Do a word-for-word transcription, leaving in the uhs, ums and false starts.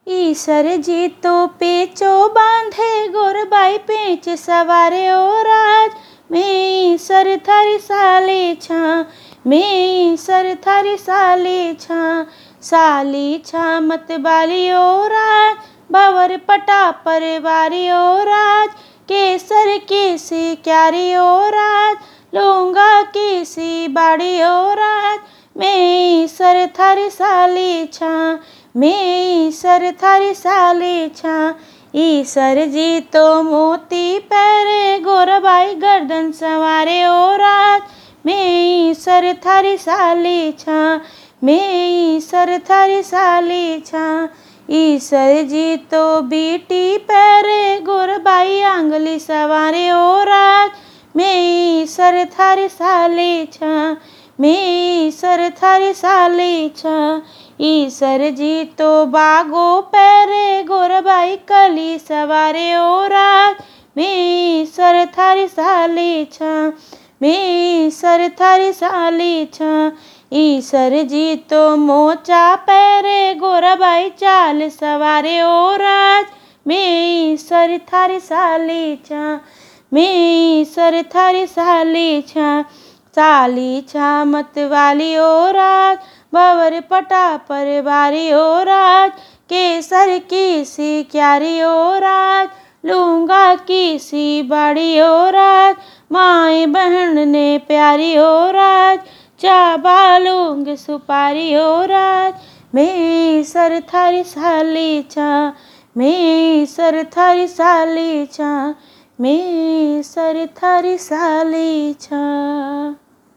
ईसर जी तो पेचो बांधे गोरबाई पेच सवारे ओ राज। मैं ईसर थारी साली छा, मैं ईसर थारी साली छा। साली छा मत बाली ओ राज, बावर पटा परवारी ओ राज। केसर केसी क्यारी ओ राज, लूंगा केसी बाड़ी ओ राज। मैं ईसर थारी साली छा, मैं ईसर थारी साली छा। ईसर जी तो मोती पैरे गोरबाई गर्दन संवारे ओ राज। मैं ईसर थारी साली छा, मैं ईसर थारी साली छा। ईसर जी तो बीटी पैरे गोरबाई आंगली सवारे ओ राज। मैं ईसर थारी साली छा, मैं ईसर थारी साली छा। ईसर जी तो बागो पैरे गोरबाई कली सवारे ओ राज। मैं ईसर थारी साली छा, मैं ईसर थारी साली छा। ईसर जी तो मोचा पैरे गोरबाई चाल सवारे ओ राज। मैं ईसर थारी साली छा, मैं ईसर थारी साली छा। साली छा मत वाली ओ राज, बावर पटा परवारी ओ राज। केसर केसी क्यारी ओ राज, लूंगा केसी बाड़ी ओ राज। माए बहन ने प्यारी ओ राज, चाबा लूंग सुपारी ओ राज। मैं ईसर थारी साली छा, मैं ईसर थारी साली छा, मैं ईसर थारी साली छा।